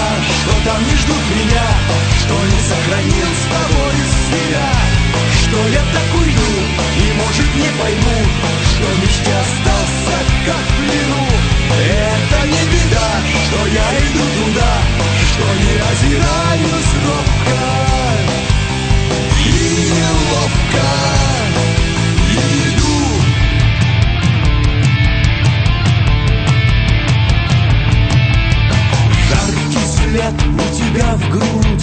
что там не ждут меня, что не сохранил с тобой себя, что я так уйду и, может, не пойму, что в мечте остался как в плену. Это не беда, что я иду туда, что не озираюсь робко и неловко иду. Жаркий след у тебя в груди,